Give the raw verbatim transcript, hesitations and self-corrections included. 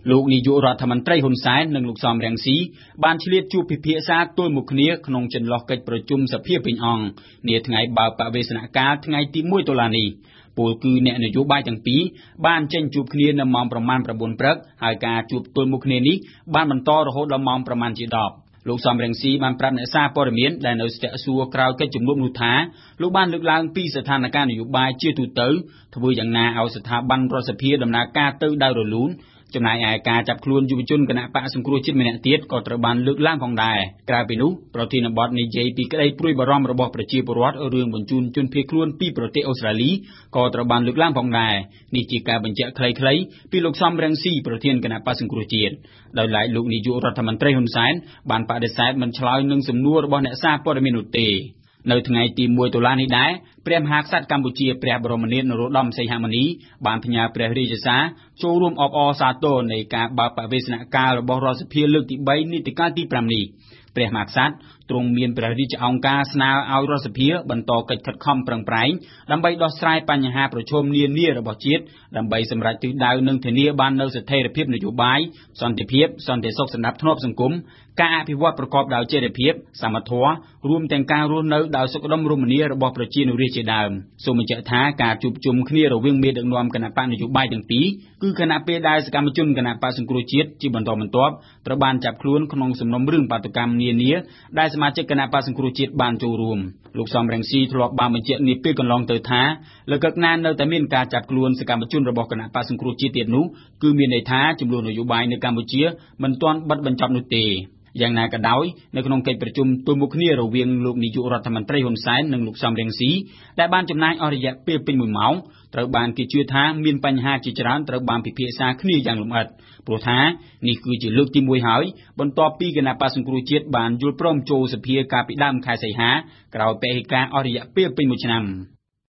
លោកនាយករដ្ឋមន្ត្រីហ៊ុនសែននិងលោកសំរងស៊ីបានឆ្លៀតជួបពិភាក្សាទល់មុខគ្នាក្នុងចន្លោះកិច្ចប្រជុំសភាពេញអង្គនាថ្ងៃបើកបវេសនកាលថ្ងៃទីមួយតុលានេះពលគឺអ្នកនយោបាយទាំងពីរបានចេញជួបគ្នានៅម៉ោងប្រមាណ៩ព្រឹកហើយការជួបទល់មុខគ្នានេះបានបន្តរហូតដល់ម៉ោងប្រមាណជាដប់លោកសំរងស៊ីបានប្រាប់អ្នកសារព័ត៌មានដែលនៅស្ទាក់សួរក្រៅកិច្ចជំនុំនោះថាលោកបានលើកឡើងពីស្ថានភាពនយោបាយជាទូទៅធ្វើយ៉ាងណាឲ្យស្ថាប័នរដ្ឋសភាដំណើរការទៅដោយរលូនចំណែកឯការចាប់ខ្លួនយុវជនគណៈបកសង្គ្រោះជាតិម្នាក់ទៀតក៏ត្រូវបានលើកឡើងផងដែរក្រៅពីនោះប្រធានបទនិយាយពីក្តីព្រួយបារម្ភរបស់ប្រជាពលរដ្ឋរឿងបញ្ជូនជនភៀសខ្លួនពីប្រទេសអូស្ត្រាលីក៏ត្រូវបានលើកឡើងផងដែរនេះជាការបញ្ជាក់ខ្លីៗពីលោកសំរងស៊ីប្រធានគណៈបកសង្គ្រោះជាតិដោយឡែកលោកនាយករដ្ឋមន្ត្រីហ៊ុនសែនបានបដិសេធមិនឆ្លើយនឹងសំណួររបស់អ្នកសារព័ត៌មាននោះទេនៅថ្ងៃទីមួយតុលានេះដែរព្រះមហាក្សត្រកម្ពុជាព្រះបរមនាថនរោត្តមសីហមុនីបានផ្ញើព្រះរាជសារចូលរួមអបអរសាទរនៃការបើកបវេសនកាលរបស់រដ្ឋសភាលើកទីបីនីតិកាលទីប្រាំនេះព្រះមហាក្សត្រទ្រង់មានព្រះរាជអង្គការស្នើឲ្យរដ្ឋសភាបន្តកិច្ចខិតខំប្រឹងប្រែងដើម្បីដោះស្រាយបញ្ហាប្រឈមនានារបស់ជាតិដើម្បីសម្រេចទិសដៅនិងធានាបាននូវស្ថិរភាពនយោបាយសន្តិភាពសន្តិសុខសណ្ដាប់ធ្នាប់សង្គមការអភិវឌ្ឍប្រកបដោយចីរភាពសមធម៌រួមទាំងការរស់នៅដោយសុខដុមរមនារបស់ប្រជាជនរាស្ត្រជាដើមសូមបញ្ជាក់ថាការជួបជុំគ្នារវាងមេដឹកនាំគណៈបកនយោបាយទាំងពីរគឺគណៈពេលដែលសកម្មជនគណៈបកសង្គ្រោះជាតិជាបន្តបន្ទាប់ត្រូវបានចាប់ខ្លួនក្នុងសំណុំរឿងបាតុកម្មនានាដែលសមាជិកគណៈបកសង្គ្រោះជាតិបានចូលរួមលោកសំរងស៊ីធ្លាប់បានបញ្ជាក់នាពេលកន្លងទៅថាលើកកណាននៅតែមានការចាប់ខ្លួនសកម្មជនរបស់គណៈបកសង្គ្រោះជាតិទៀតនោះគឺមានន័យថាចំនួននយោបាយនៅកម្ពុជាមិនទាន់បិទបញ្ចប់នោះទេយ៉ាងណាក៏ដោយនៅក្នុងកិច្ចប្រជុំទល់មុខគ្នារវាងលោកនាយករដ្ឋមន្ត្រីហ៊ុនសែននិងលោកសំរងស៊ីដែលបានចំណាយអស់រយៈពេលពេញមួយម៉ោងត្រូវបានគេជឿថាមានបញ្ហាជាច្រើនត្រូវបានពិភាក្សាគ្នាយ៉ាងលម្អិតព្រោះថានេះគឺជាលើកទីមួយហើយបន្ទាប់ពីគណៈបក្សសង្គ្រោះជាតិបានយល់ព្រមចូលសភាកាលពីដើមខែសីហាក្រោយពហិការអស់រយៈពេលពេញមួយឆ្នាំ